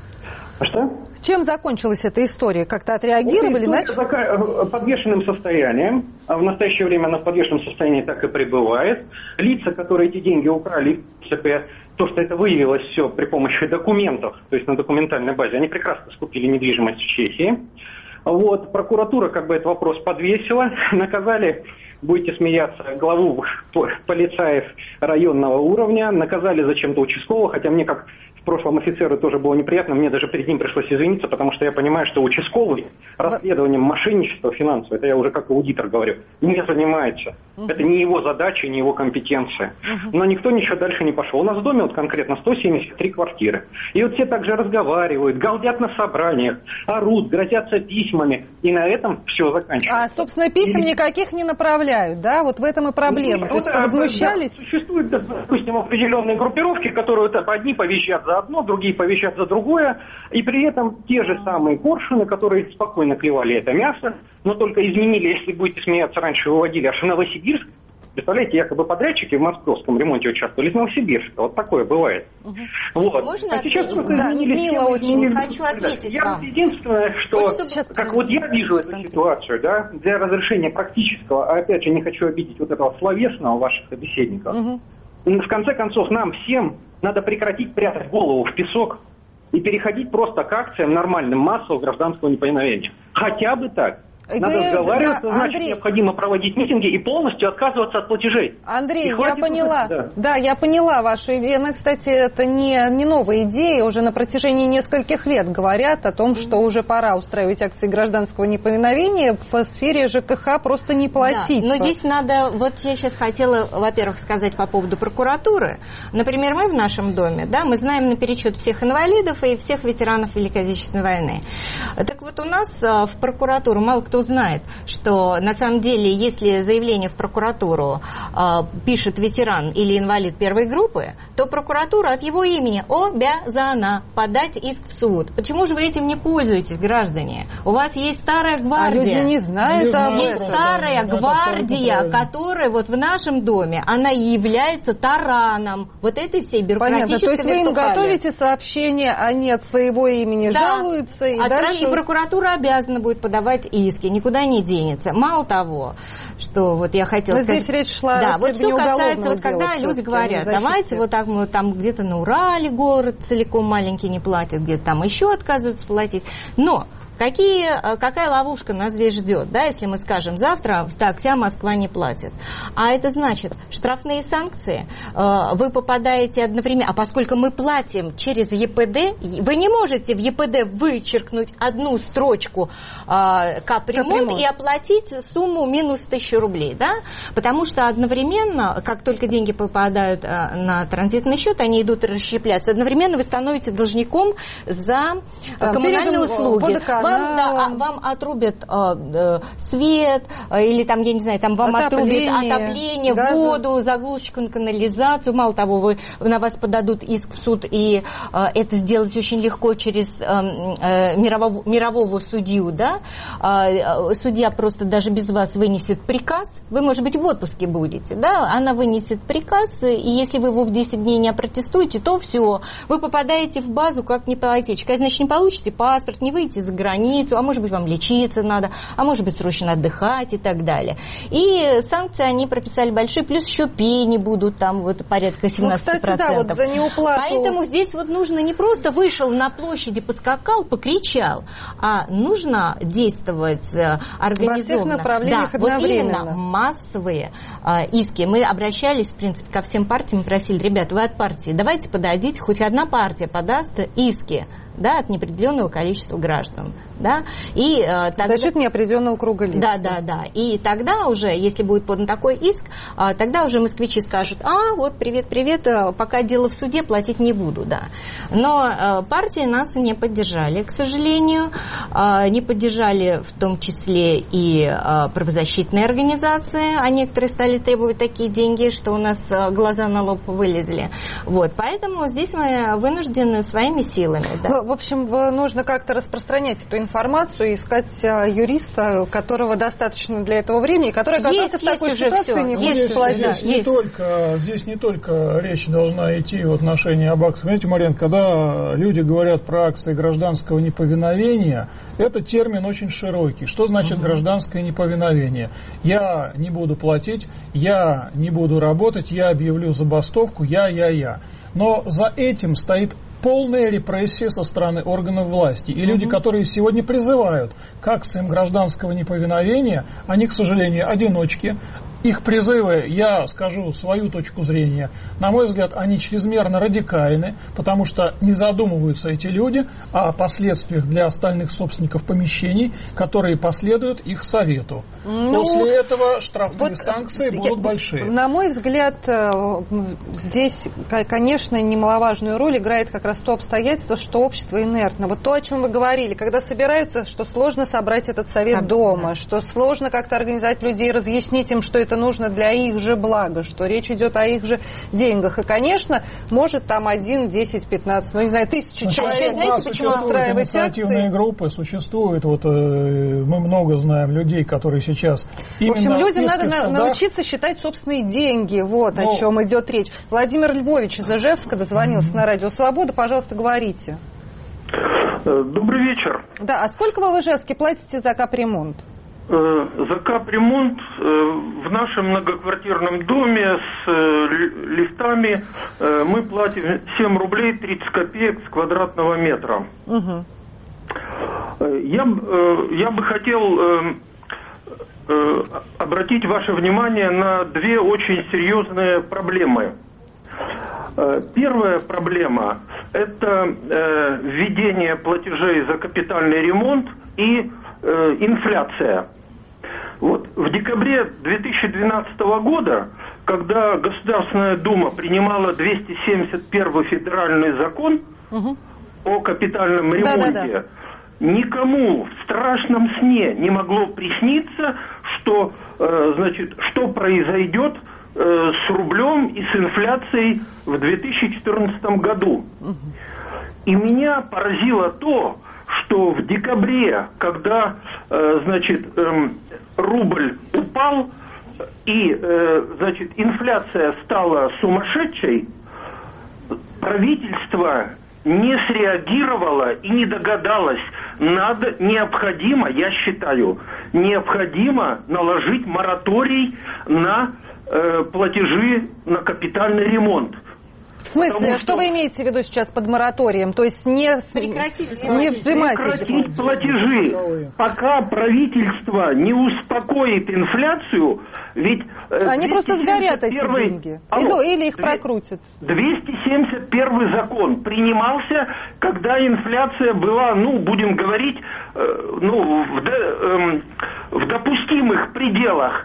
Что? Чем закончилась эта история? Как-то отреагировали? Подвешенным состоянием. А в настоящее время она в подвешенном состоянии так и пребывает. Лица, которые эти деньги украли, в принципе, то, что это выявилось все при помощи документов, то есть на документальной базе, они прекрасно скупили недвижимость в Чехии. Вот, прокуратура как бы этот вопрос подвесила, наказали, будете смеяться, главу полицаев районного уровня, наказали зачем-то участкового, хотя мне как в прошлом офицеру тоже было неприятно, мне даже перед ним пришлось извиниться, потому что я понимаю, что участковый расследованием мошенничества финансового, это я уже как аудитор говорю, не занимается. Это не его задача, не его компетенция. Но никто ничего дальше не пошел. У нас в доме вот конкретно 173 квартиры. И вот все также разговаривают, галдят на собраниях, орут, грозятся письмами. И на этом все заканчивается. А, собственно, писем никаких не направляют, да? Вот в этом и проблема. То есть возмущались? Да, существуют, допустим, определенные группировки, которые одни повещат за одно, другие повещат за другое. И при этом те же самые коршуны, которые спокойно клевали это мясо, но только изменили, если будете смеяться, раньше выводили аж в Новосибирск. Представляете, якобы подрядчики в московском ремонте участвовали из Новосибирска. Вот такое бывает. Вот. Можно а сейчас ответить? Да, Людмила, очень хочу ответить вам. Единственное, что, как вот я вижу эту ситуацию, да, для разрешения практического, а опять же не хочу обидеть вот этого словесного ваших собеседников, в конце концов нам всем надо прекратить прятать голову в песок и переходить просто к акциям нормальным массового гражданского неповиновения. Хотя бы так. Надо разговаривать, значит, Андрей, необходимо проводить митинги и полностью отказываться от платежей. Андрей, я поняла. Да, я поняла вашу идею. Она, кстати, это не новая идея. Уже на протяжении нескольких лет говорят о том, что уже пора устраивать акции гражданского неповиновения в сфере ЖКХ, просто не платить. Да, но здесь надо, вот я сейчас хотела, во-первых, сказать по поводу прокуратуры. Например, мы в нашем доме, да, мы знаем наперечет всех инвалидов и всех ветеранов Великой Отечественной войны. Так вот у нас в прокуратуру мало кто знает, что на самом деле, если заявление в прокуратуру пишет ветеран или инвалид первой группы, то прокуратура от его имени обязана подать иск в суд. Почему же вы этим не пользуетесь, граждане? У вас есть старая гвардия. А люди не знают об этом. Есть старая гвардия, которая вот в нашем доме, она и является тараном вот этой всей бюрократической вертухали. То есть вы им готовите сообщение, они от своего имени жалуются, и дальше... И прокуратура обязана будет подавать иски, никуда не денется. Мало того, что вот я хотела сказать... Здесь речь шла о вот что касается, вот когда люди говорят, давайте вот так мы там где-то на Урале город целиком маленький не платит, где-то там еще отказываются платить, но... Какая ловушка нас здесь ждет, да, если мы скажем завтра, так, вся Москва не платит. А это значит, штрафные санкции, вы попадаете одновременно, а поскольку мы платим через ЕПД, вы не можете в ЕПД вычеркнуть одну строчку капремонт и оплатить сумму минус 1000 рублей, да, потому что одновременно, как только деньги попадают на транзитный счет, они идут расщепляться, одновременно вы становитесь должником за коммунальные услуги. Вам отрубят свет, или там, я не знаю, там вам отрубят отопление, воду, заглушечку на канализацию. Мало того, на вас подадут иск в суд, и это сделать очень легко через мирового судью, да. Судья просто даже без вас вынесет приказ. Вы, может быть, в отпуске будете, да. Она вынесет приказ, и если вы его в 10 дней не опротестуете, то все, вы попадаете в базу как неплательщик. Значит, не получите паспорт, не выйдете за границу, больницу, а может быть, вам лечиться надо, а может быть, срочно отдыхать и так далее. И санкции они прописали большие, плюс еще пени будут там вот порядка 17%. Кстати, да, вот за неуплату. Поэтому здесь вот нужно не просто вышел на площади, поскакал, покричал, а нужно действовать организованно. Во всех направлениях одновременно. Вот именно массовые иски. Мы обращались, в принципе, ко всем партиям, просили, ребят, вы от партии, давайте подадите, хоть одна партия подаст иски, да, от неопределенного количества граждан. Да? И, тогда... За счет неопределенного круга лиц. Да. И тогда уже, если будет подан такой иск, тогда уже москвичи скажут, вот привет, пока дело в суде, платить не буду. Да. Но партии нас не поддержали, к сожалению. Не поддержали в том числе и правозащитные организации, а некоторые стали требовать такие деньги, что у нас глаза на лоб вылезли. Вот. Поэтому здесь мы вынуждены своими силами. Да. В общем, нужно как-то распространять эту информацию, искать юриста, которого достаточно для этого времени, который оказался в такой ситуации, не будет платить. Здесь не только речь должна идти в отношении об акциях. Понимаете, Марьяна, когда люди говорят про акции гражданского неповиновения, это термин очень широкий. Что значит гражданское неповиновение? Я не буду платить, я не буду работать, я объявлю забастовку, я. Но за этим стоит полная репрессия со стороны органов власти. И люди, которые сегодня призывают к акциям гражданского неповиновения, они, к сожалению, одиночки. Их призывы, я скажу свою точку зрения, на мой взгляд, они чрезмерно радикальны, потому что не задумываются эти люди о последствиях для остальных собственников помещений, которые последуют их совету. После этого штрафные санкции будут большие. На мой взгляд, здесь, конечно, немаловажную роль играет как раз то обстоятельство, что общество инертно. Вот то, о чем вы говорили, когда собираются, что сложно собрать этот совет дома, что сложно как-то организовать людей, разъяснить им, что это нужно для их же блага, что речь идет о их же деньгах. И, конечно, может там 1, 10, 15, не знаю, 1000 человек. Знаете, почему устраивать инициативные группы существуют. Вот мы много знаем людей, которые сейчас именно... В общем, людям надо научиться считать собственные деньги. Вот о чем идет речь. Владимир Львович из Ижевска дозвонился на Радио Свобода. Пожалуйста, говорите. Добрый вечер. Да, а сколько вы в Ижевске платите за капремонт? За капремонт в нашем многоквартирном доме с лифтами мы платим 7 рублей 30 копеек с квадратного метра. Я бы хотел обратить ваше внимание на две очень серьезные проблемы. Первая проблема – это введение платежей за капитальный ремонт и инфляция. Вот. В декабре 2012 года, когда Государственная Дума принимала 271 федеральный закон о капитальном ремонте, никому в страшном сне не могло присниться, что, что произойдет с рублем и с инфляцией в 2014 году. И меня поразило то, что в декабре, когда, рубль упал и, инфляция стала сумасшедшей, правительство не среагировало и не догадалось. Необходимо, я считаю, необходимо наложить мораторий на платежи на капитальный ремонт. В смысле, что вы имеете в виду сейчас под мораторием? То есть не взимать эти платежи, пока правительство не успокоит инфляцию, ведь... Они просто сгорят, эти деньги. Или их прокрутят. 271 закон принимался, когда инфляция была, будем говорить, в допустимых пределах.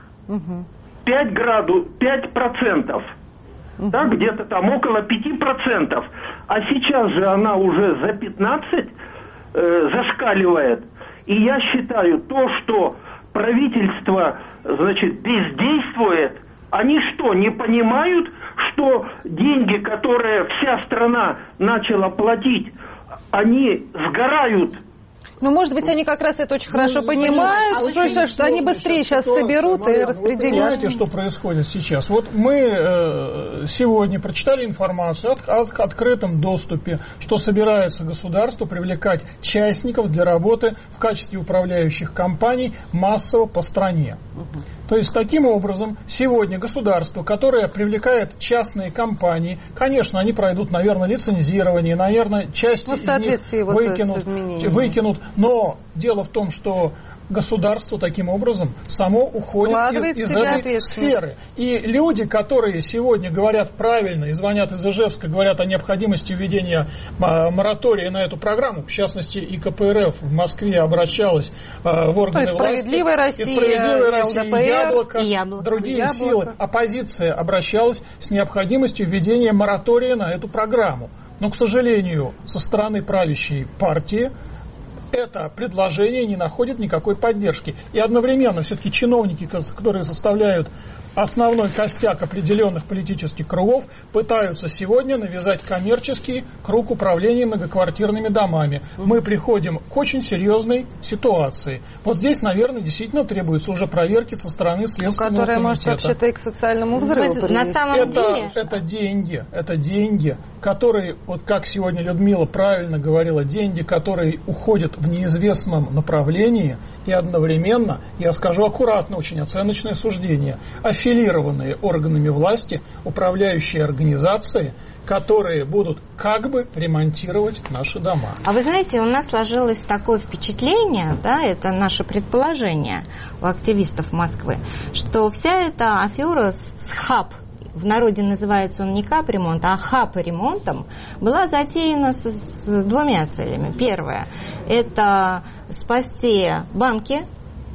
5%. Да, где-то там около 5%. А сейчас же она уже за 15 зашкаливает. И я считаю, то, что правительство, бездействует, они что, не понимают, что деньги, которые вся страна начала платить, они сгорают Но, может быть, они как раз это очень хорошо понимают, что они быстрее сейчас соберут и распределят. Вы понимаете, что происходит сейчас? Вот мы сегодня прочитали информацию о открытом доступе, что собирается государство привлекать частников для работы в качестве управляющих компаний массово по стране. То есть, таким образом, сегодня государство, которое привлекает частные компании, конечно, они пройдут, наверное, лицензирование, наверное, часть из них выкинут, но дело в том, что государство таким образом само уходит из этой сферы. И люди, которые сегодня говорят правильно и звонят из Ижевска, говорят о необходимости введения моратория на эту программу, в частности, и КПРФ в Москве обращалась в органы власти, «Справедливая Россия», Яблоко, другие силы, оппозиция обращалась с необходимостью введения моратория на эту программу. Но, к сожалению, со стороны правящей партии это предложение не находит никакой поддержки. И одновременно все-таки чиновники, которые составляют основной костяк определенных политических кругов, пытаются сегодня навязать коммерческий круг управления многоквартирными домами. Мы приходим к очень серьезной ситуации. Вот здесь, наверное, действительно требуется уже проверки со стороны Следственного комитета. Которая может вообще-то и к социальному взрыву привести. На самом деле... Это деньги, которые, вот как сегодня Людмила правильно говорила, деньги, которые уходят в неизвестном направлении, и одновременно, я скажу аккуратно, очень оценочное суждение, аффилированные органами власти, управляющие организации, которые будут как бы ремонтировать наши дома. А вы знаете, у нас сложилось такое впечатление, да, это наше предположение у активистов Москвы, что вся эта афера с ХАП, в народе называется он не капремонт, а ХАП-ремонтом, была затеяна с двумя целями. Первое – это спасти банки,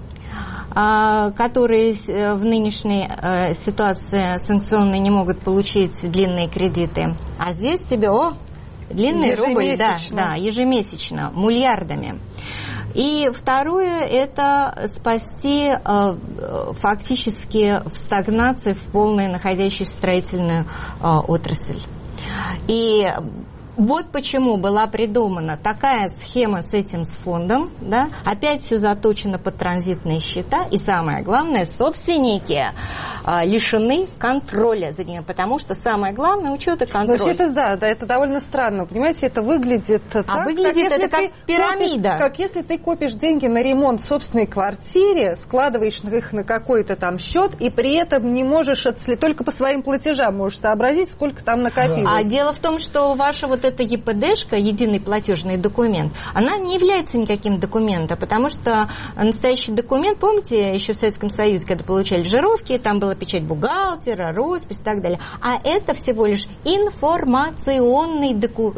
которые в нынешней ситуации санкционной не могут получить длинные кредиты. А здесь тебе, длинный рубль, да, ежемесячно, миллиардами. И второе – это спасти фактически в стагнации, в полной находящуюся строительную отрасль. И вот почему была придумана такая схема с этим с фондом, да? Опять все заточено под транзитные счета, и самое главное, собственники лишены контроля за ними, потому что самое главное учет и контроль. Но все это, это довольно странно, понимаете, это выглядит так, выглядит это как пирамида. Как если ты копишь деньги на ремонт в собственной квартире, складываешь их на какой-то там счет, и при этом не можешь только по своим платежам можешь сообразить, сколько там накопилось. А дело в том, что ваша эта ЕПДшка, единый платежный документ, она не является никаким документом, потому что настоящий документ, помните, еще в Советском Союзе, когда получали жировки, там была печать бухгалтера, роспись и так далее. А это всего лишь информационный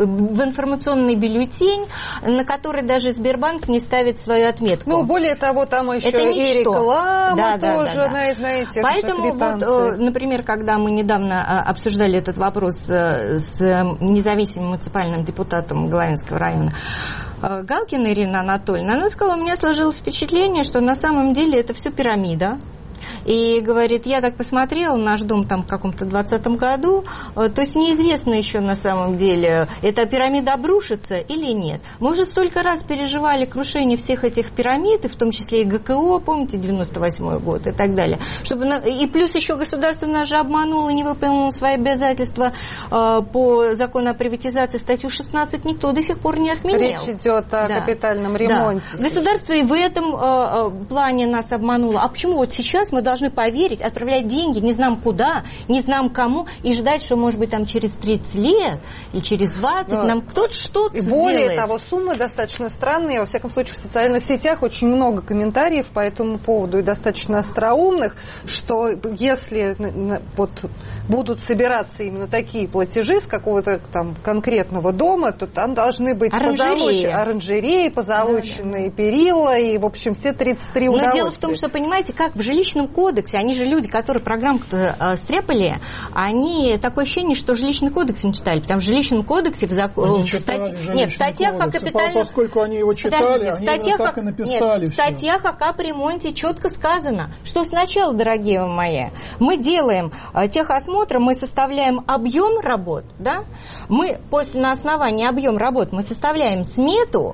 бюллетень, на который даже Сбербанк не ставит свою отметку. Ну, более того, там еще и реклама тоже на этих. Поэтому, например, когда мы недавно обсуждали этот вопрос с независимым муниципальным депутатом Главинского района Галкина Ирина Анатольевна, она сказала, у меня сложилось впечатление, что на самом деле это все пирамида. И говорит, я так посмотрела, наш дом там в каком-то 2020 году, то есть неизвестно еще на самом деле, эта пирамида обрушится или нет. Мы уже столько раз переживали крушение всех этих пирамид, и в том числе и ГКО, помните, 98-й год и так далее. И плюс еще государство нас же обмануло, не выполнило свои обязательства по закону о приватизации, статью 16 никто до сих пор не отменил. Речь идет о капитальном ремонте. Да. Государство и в этом плане нас обмануло. А почему вот сейчас мы должны поверить, отправлять деньги не знаем куда, не знаем кому, и ждать, что, может быть, там через 30 лет или через 20 нам кто-то что-то сделает. Более того, суммы достаточно странные. Во всяком случае, в социальных сетях очень много комментариев по этому поводу и достаточно остроумных, что если будут собираться именно такие платежи с какого-то там конкретного дома, то там должны быть оранжереи, позолоченные перила и, в общем, все 33 удовольствия. Но дело в том, что, понимаете, как в жилищном кодексе, они же люди, которые программку-то стряпали, они такое ощущение, что жилищный кодекс не читали, потому что в жилищном кодексе в статьях о капитальном... Поскольку они его читали, они так и написали. В статьях о капремонте четко сказано, что сначала, дорогие мои, мы делаем техосмотр, мы составляем объем работ, да? Мы на основании объема работ мы составляем смету,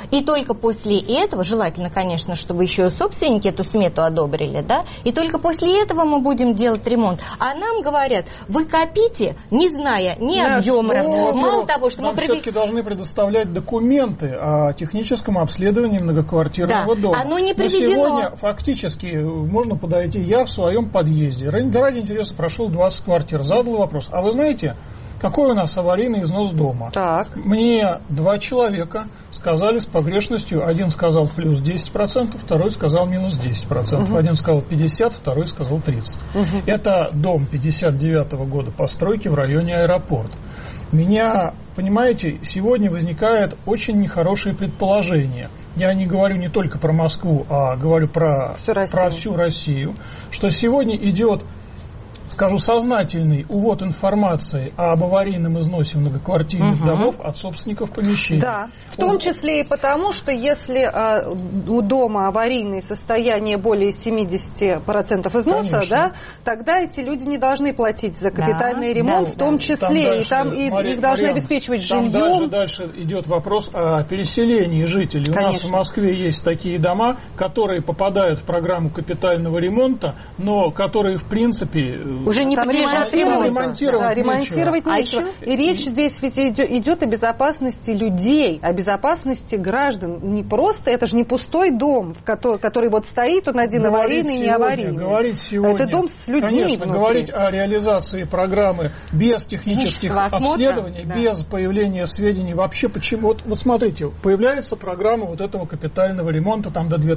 И только после этого, желательно, конечно, чтобы еще и собственники эту смету одобрили, да, и только после этого мы будем делать ремонт. А нам говорят, вы копите, не зная ни объема, мало того, что мы все-таки должны предоставлять документы о техническом обследовании многоквартирного дома. Оно не приведено. Но сегодня фактически можно подойти, я в своем подъезде, ради интереса прошел 20 квартир, задал вопрос, а вы знаете, какой у нас аварийный износ дома? Так. Мне 2 человека сказали с погрешностью. Один сказал плюс 10%, второй сказал минус 10%. Один сказал 50%, второй сказал 30%. Это дом 59-го года постройки в районе аэропорт. Меня, понимаете, сегодня возникает очень нехорошее предположение. Я не говорю не только про Москву, а говорю про всю Россию, что сегодня идет, скажу, сознательный увод информации об аварийном износе многоквартирных домов от собственников помещений. Да, в том числе и потому, что если у дома аварийное состояние более 70% износа, да, тогда эти люди не должны платить за капитальный ремонт, в том числе, там их должны обеспечивать жильем. Дальше идет вопрос о переселении жителей. Конечно. У нас в Москве есть такие дома, которые попадают в программу капитального ремонта, но которые, в принципе, уже не подлежат ремонтировать нечего. И речь здесь ведь идет о безопасности людей, о безопасности граждан. Не просто, это же не пустой дом, который вот стоит, он один аварийный, не аварийный. Это дом с людьми. Конечно, говорить о реализации программы без технических обследований, без появления сведений вообще почему. Вот смотрите, появляется программа вот этого капитального ремонта там до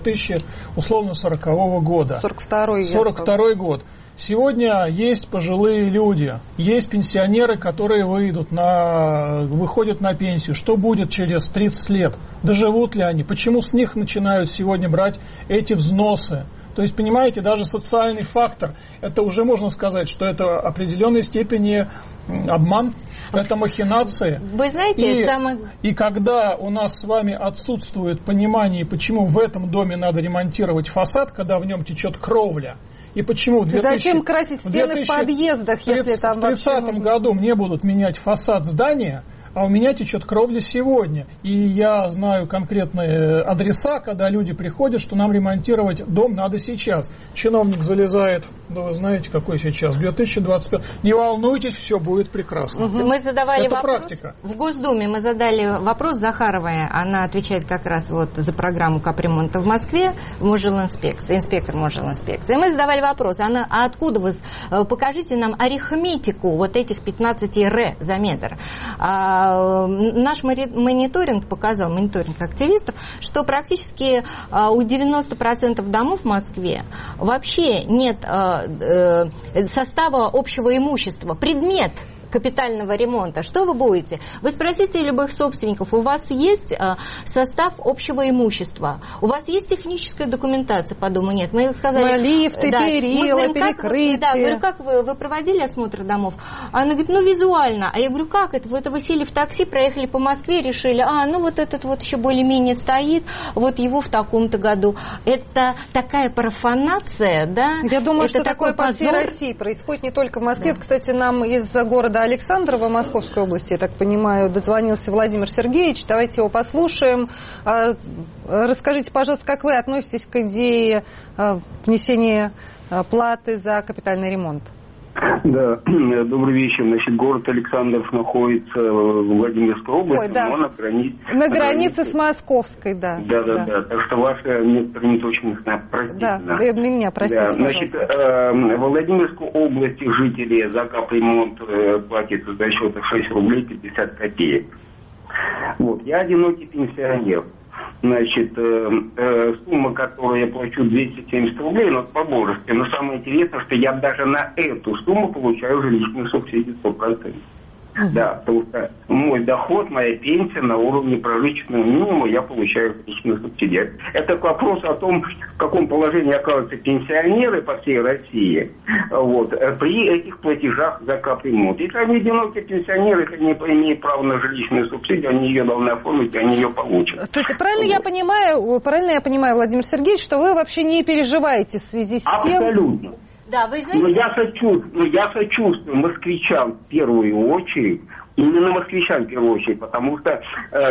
2040 года. 42-й год. Сегодня есть пожилые люди, есть пенсионеры, которые выходят на пенсию. Что будет через 30 лет? Доживут ли они? Почему с них начинают сегодня брать эти взносы? То есть, понимаете, даже социальный фактор, это уже можно сказать, что это в определенной степени обман, это махинации. Вы знаете, и когда у нас с вами отсутствует понимание, почему в этом доме надо ремонтировать фасад, когда в нем течет кровля, и почему зачем красить стены в подъездах, если там в 30-м году мне будут менять фасад здания, а у меня течет кровля сегодня. И я знаю конкретные адреса, когда люди приходят, что нам ремонтировать дом надо сейчас. Чиновник залезает, да вы знаете, какой сейчас, 2025. Не волнуйтесь, все будет прекрасно. Мы задавали Это вопрос практика. в Госдуме, мы задали вопрос Захаровой, она отвечает как раз вот за программу капремонта в Москве, инспектор Можилинспекции. Мы задавали вопрос, а откуда вы, покажите нам арифметику вот этих 15 ре за метр. Наш мониторинг показал, мониторинг активистов, что практически у 90% домов в Москве вообще нет состава общего имущества. Предмет капитального ремонта. Что вы будете? Вы спросите любых собственников, у вас есть состав общего имущества? У вас есть техническая документация по дому? Нет. Мы сказали... Лифты, перила, перекрытия. Да, говорю, как вы проводили осмотр домов? Она говорит, визуально. А я говорю, как это? Вы сели в такси, проехали по Москве, решили, вот этот вот еще более-менее стоит, вот его в таком-то году. Это такая профанация, да? Я думаю, что такое по всей России происходит, не только в Москве. Да. Кстати, нам из города Александрова Московской области, я так понимаю, дозвонился Владимир Сергеевич. Давайте его послушаем. Расскажите, пожалуйста, как вы относитесь к идее внесения платы за капитальный ремонт? Да, добрый вечер. Значит, город Александров находится в Владимирской области, но на границе с Московской, да. Да. Так что ваша некоторая неточность, простите. Да, вы меня простите, да. Значит, в Владимирской области жители за капремонт платят за счет 6 рублей 50 копеек. Вот, я одинокий пенсионер. Значит, сумма, которую я плачу, 270 рублей, но по божеству. Но самое интересное, что я даже на эту сумму получаю жилищную субсидию 100%. Да, потому что мой доход, моя пенсия на уровне прожиточного минимума, я получаю жилищную субсидию. Это к вопросу о том, в каком положении оказываются пенсионеры по всей России при этих платежах за капремонт. Если они одинокие пенсионеры, если они имеют право на жилищную субсидию, они ее должны оформить, и они ее получат. Правильно я понимаю, Владимир Сергеевич, что вы вообще не переживаете в связи с тем... Абсолютно. Да, вы знаете... Но я сочувствую москвичам в первую очередь, Именно москвичам в первую очередь, потому что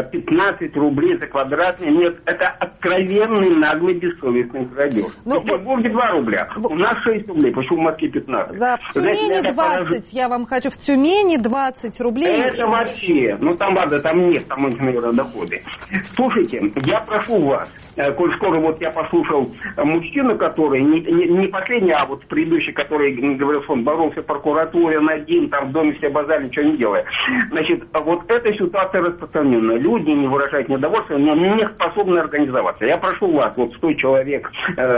15 рублей за квадратный метр – это откровенный, наглый, бессовестный крадеж. В Петербурге 2 рубля, у нас 6 рублей, почему в Москве 15? Да, в Тюмени 20, я вам хочу, в Тюмени 20 рублей. Это вообще, там ладно, там нет, там эти, наверное, доходы. Слушайте, я прошу вас, коль скоро вот я послушал мужчину, который, не последний, а вот предыдущий, который говорил, что он боролся в прокуратуре, он один, там в доме все базали, ничего не делает. Значит, вот эта ситуация распространена. Люди не выражают недовольства, но не способны организоваться. Я прошу вас, вот 100 человек,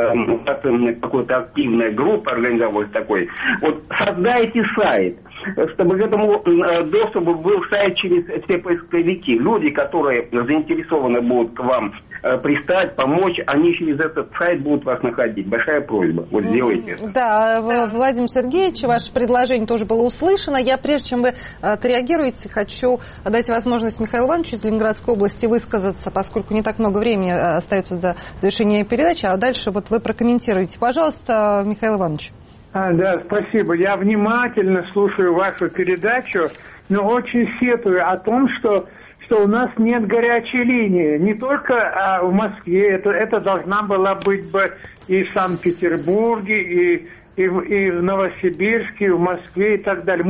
какой-то активная группа организовалась такой, вот создайте сайт, чтобы к этому доступу был сайт через все поисковики. Люди, которые заинтересованы будут к вам пристать, помочь, они через этот сайт будут вас находить. Большая просьба. Вот сделайте это. Да, Владимир Сергеевич, ваше предложение тоже было услышано. Я, прежде чем вы отреагируете, хочу дать возможность Михаилу Ивановичу из Ленинградской области высказаться, поскольку не так много времени остается до завершения передачи, а дальше вот вы прокомментируете. Пожалуйста, Михаил Иванович. Да, спасибо. Я внимательно слушаю вашу передачу, но очень сетую о том, что у нас нет горячей линии. Не только в Москве, это должна была быть бы и в Санкт-Петербурге, и в Новосибирске, и в Москве и так далее.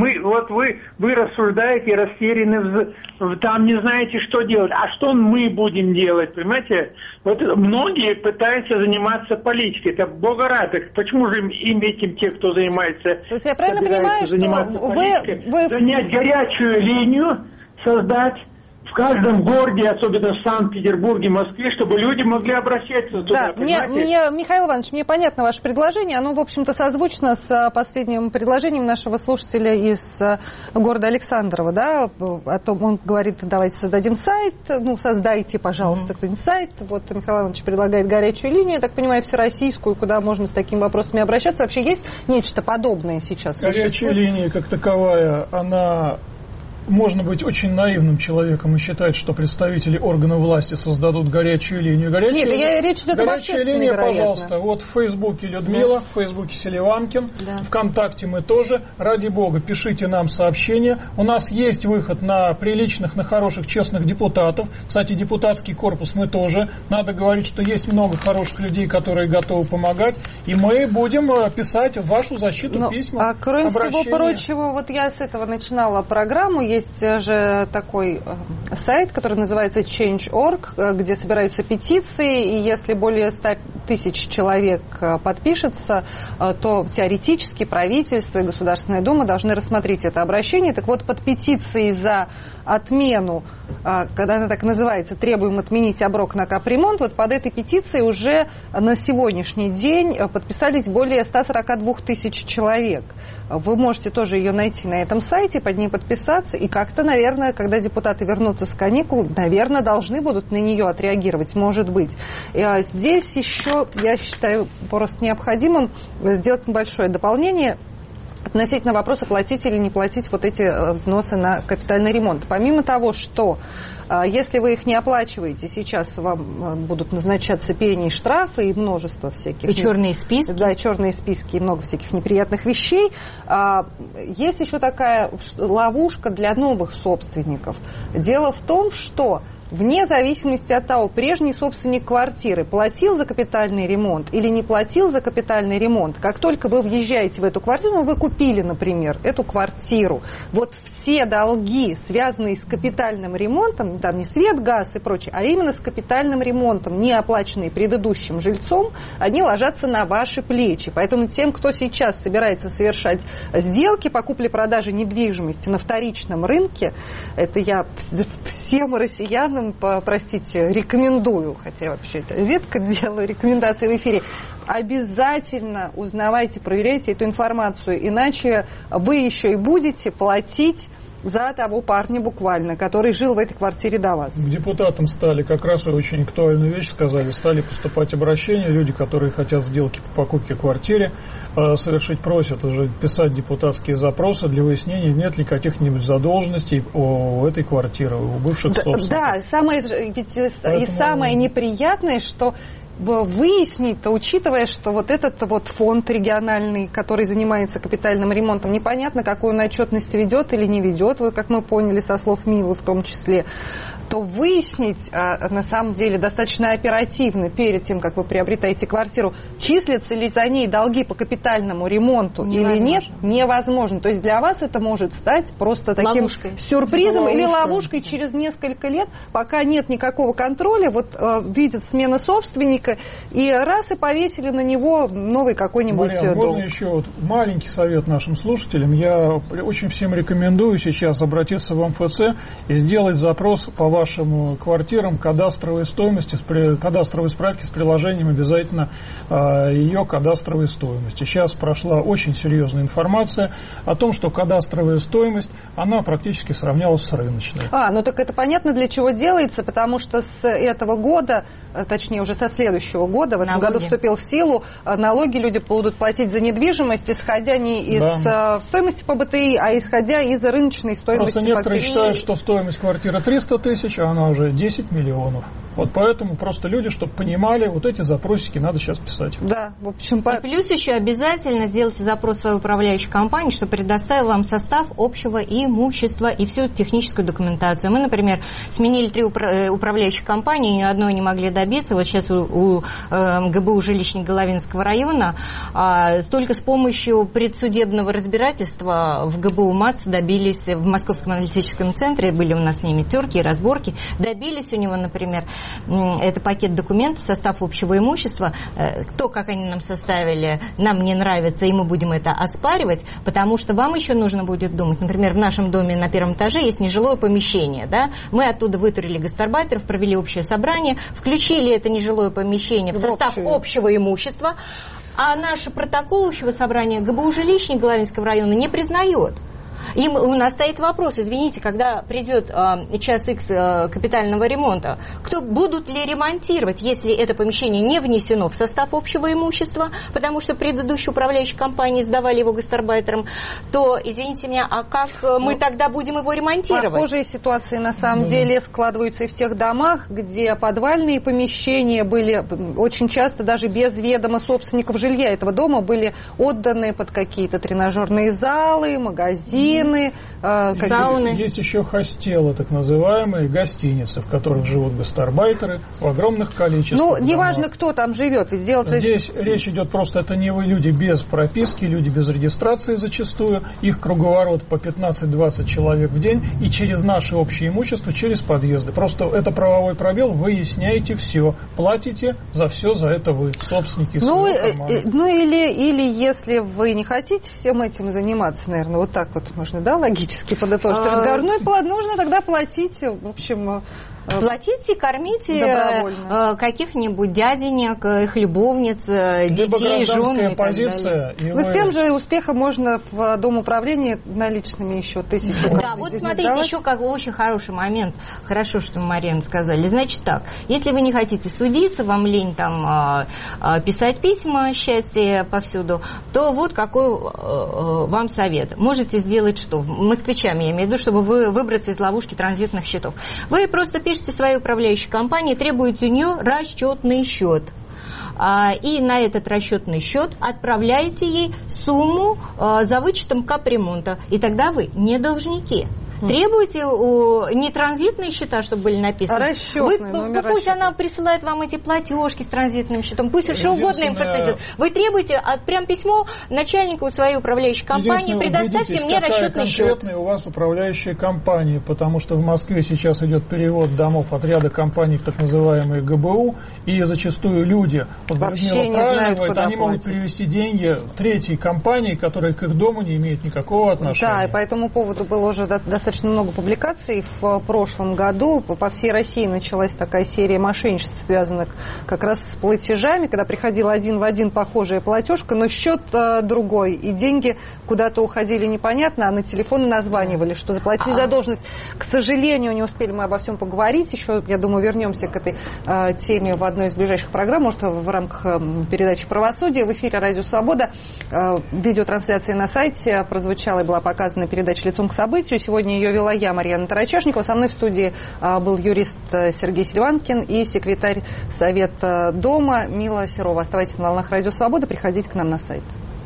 Вы рассуждаете, растеряны, там не знаете, что делать. А что мы будем делать, понимаете? Вот многие пытаются заниматься политикой. Это бога ради. Почему же им этим те, кто занимается... То есть я правильно понимаю, что вы... Занять горячую линию, создать в каждом городе, особенно в Санкт-Петербурге, Москве, чтобы люди могли обращаться туда. Да, Михаил Иванович, мне понятно ваше предложение. Оно, в общем-то, созвучно с последним предложением нашего слушателя из города Александрова. Да? О том, он говорит, давайте создадим сайт. Создайте, пожалуйста, кто-нибудь сайт. Вот Михаил Иванович предлагает горячую линию, я так понимаю, всероссийскую, куда можно с такими вопросами обращаться. Вообще есть нечто подобное сейчас? Горячая линия, как таковая, она... Можно быть очень наивным человеком и считать, что представители органов власти создадут горячую линию. Речь идет об горячая линия, пожалуйста. Вот в Фейсбуке Людмила, в Фейсбуке Селиванкин, ВКонтакте мы тоже. Ради бога, пишите нам сообщения. У нас есть выход на приличных, на хороших, честных депутатов. Кстати, депутатский корпус мы тоже. Надо говорить, что есть много хороших людей, которые готовы помогать. И мы будем писать в вашу защиту письма. А кроме всего прочего, вот я с этого начинала программу. Есть же такой сайт, который называется Change.org, где собираются петиции, и если более 100 тысяч человек подпишется, то теоретически правительство и Государственная Дума должны рассмотреть это обращение. Так вот, под петицией за отмену, когда она так называется, требуем отменить оброк на капремонт, вот под этой петицией уже на сегодняшний день подписались более 142 тысяч человек. Вы можете тоже ее найти на этом сайте, под ней подписаться, и как-то, наверное, когда депутаты вернутся с каникул, наверное, должны будут на нее отреагировать, может быть. Здесь еще, я считаю, просто необходимым сделать небольшое дополнение относительно вопроса, платить или не платить вот эти взносы на капитальный ремонт. Помимо того, что если вы их не оплачиваете, сейчас вам будут назначаться пени и штрафы и множество всяких... И черные списки. Да, черные списки и много всяких неприятных вещей. Есть еще такая ловушка для новых собственников. Дело в том, что вне зависимости от того, прежний собственник квартиры платил за капитальный ремонт или не платил за капитальный ремонт, как только вы въезжаете в эту квартиру, вы купили, например, эту квартиру, вот все долги, связанные с капитальным ремонтом, там не свет, газ и прочее, а именно с капитальным ремонтом, не оплаченные предыдущим жильцом, они ложатся на ваши плечи. Поэтому тем, кто сейчас собирается совершать сделки по купле-продаже недвижимости на вторичном рынке, это я всем россиянам, простите, рекомендую, хотя я вообще это редко делаю, рекомендации в эфире, обязательно узнавайте, проверяйте эту информацию, иначе вы еще и будете платить за того парня буквально, который жил в этой квартире до вас. К депутатам стали, как раз очень актуальную вещь сказали, стали поступать обращения, люди, которые хотят сделки по покупке квартиры совершить, просят уже писать депутатские запросы для выяснения, нет ли каких-нибудь задолженностей у этой квартиры, у бывших собственников. Да, самое неприятное, что выяснить-то, учитывая, что вот этот вот фонд региональный, который занимается капитальным ремонтом, непонятно, какую он отчетность ведет или не ведет, вот как мы поняли со слов Милы в том числе, то выяснить на самом деле достаточно оперативно перед тем, как вы приобретаете квартиру, числятся ли за ней долги по капитальному ремонту или нет, невозможно. То есть для вас это может стать просто таким сюрпризом или ловушкой через несколько лет, пока нет никакого контроля, вот видят смена собственника, и раз и повесили на него новый какой-нибудь Марьяна, дом. можно еще вот маленький совет нашим слушателям? Я очень всем рекомендую сейчас обратиться в МФЦ и сделать запрос по вашим квартирам кадастровой стоимости, кадастровой справки с приложением обязательно ее кадастровой стоимости. Сейчас прошла очень серьезная информация о том, что кадастровая стоимость, она практически сравнялась с рыночной. Ну так это понятно, для чего делается, потому что с этого года, точнее уже со следующего года, в этом году вступил в силу, налоги люди будут платить за недвижимость, исходя не из стоимости по БТИ, а исходя из рыночной стоимости. Просто некоторые считают, что стоимость квартиры 300 тысяч, а она уже 10 миллионов. Вот поэтому просто люди, чтобы понимали, вот эти запросики надо сейчас писать. Да, в общем... И плюс еще обязательно сделайте запрос в свою управляющую компанию, чтобы предоставил вам состав общего имущества и всю техническую документацию. Мы, например, сменили 3 управляющих компании, ни одной не могли добиться. Вот сейчас у ГБУ жилищник Головинского района только с помощью предсудебного разбирательства в ГБУ МАЦ добились, в Московском аналитическом центре, были у нас с ними терки и разборки, добились у него, например, это пакет документов, состав общего имущества, то, как они нам составили, нам не нравится, и мы будем это оспаривать, потому что вам еще нужно будет думать. Например, в нашем доме на 1-м этаже есть нежилое помещение, да? Мы оттуда вытурили гастарбайтеров, провели общее собрание, включили это нежилое помещение в состав общего имущества, а наш протокол общего собрания ГБУ жилищник Головинского района не признает. И у нас стоит вопрос, извините, когда придет час X капитального ремонта, будут ли ремонтировать, если это помещение не внесено в состав общего имущества, потому что предыдущие управляющие компании сдавали его гастарбайтерам, то, извините меня, а как мы тогда будем его ремонтировать? Похожие ситуации на самом деле складываются и в тех домах, где подвальные помещения были очень часто даже без ведома собственников жилья этого дома были отданы под какие-то тренажерные залы, магазины, сауны. Есть еще хостелы, так называемые, гостиницы, в которых живут гастарбайтеры в огромных количествах. Неважно, кто там живет. Здесь речь идет просто, это не вы, люди без прописки, люди без регистрации зачастую. Их круговорот по 15-20 человек в день и через наше общее имущество, через подъезды. Просто это правовой пробел, выясняете все. Платите за все, за это вы, собственники своего кармана. Или если вы не хотите всем этим заниматься, наверное, вот так вот можно, логически подытожить. Нужно тогда платить, в общем... Платите, кормите каких-нибудь дяденек, их любовниц, детей, жен и так далее. С тем же успехом можно в Дом управления наличными еще 1000. Да, вот смотрите, еще как очень хороший момент. Хорошо, что Марьяна сказали. Значит так, если вы не хотите судиться, вам лень там писать письма счастья повсюду, то вот какой вам совет. Можете сделать что? Москвичам, я имею в виду, чтобы вы выбраться из ловушки транзитных счетов. Вы просто пишите своей управляющей компании, требуете у нее расчетный счет. И на этот расчетный счет отправляете ей сумму за вычетом капремонта. И тогда вы не должники. Требуйте не транзитные счета, чтобы были написаны. Пусть она присылает вам эти платежки с транзитным счетом, пусть что угодно им делает. Вы требуете прям письмо начальнику своей управляющей компании, предоставьте мне расчетный счет. Конкретная у вас управляющая компания, потому что в Москве сейчас идет перевод домов от ряда компаний в так называемые ГБУ, и зачастую люди, вообще не знают, куда они могут перевести деньги третьей компании, которая к их дому не имеет никакого отношения. Да, и по этому поводу было уже достаточно много публикаций. В прошлом году по всей России началась такая серия мошенничеств, связанных как раз с платежами, когда приходила один в один похожая платежка, но счет другой, и деньги куда-то уходили непонятно, а на телефон названивали, что заплатить задолженность. К сожалению, не успели мы обо всем поговорить. Еще, я думаю, вернемся к этой теме в одной из ближайших программ, может, в рамках передачи «Правосудие». В эфире «Радио Свобода». Видеотрансляция на сайте прозвучала и была показана передача «Лицом к событию». Сегодня ее вела я, Марьяна Тарачешникова. Со мной в студии был юрист Сергей Селиванкин и секретарь Совета Дома Мила Серова. Оставайтесь на волнах Радио Свобода, приходите к нам на сайт.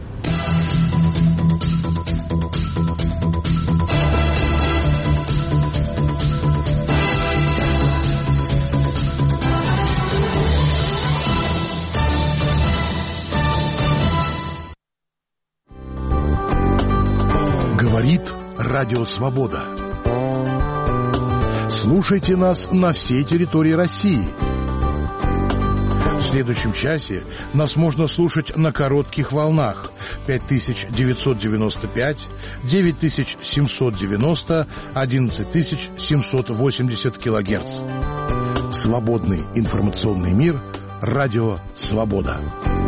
Говорит Радио Свобода. Слушайте нас на всей территории России. В следующем часе нас можно слушать на коротких волнах 5995, 9790, 11780 килогерц. Свободный информационный мир. Радио Свобода.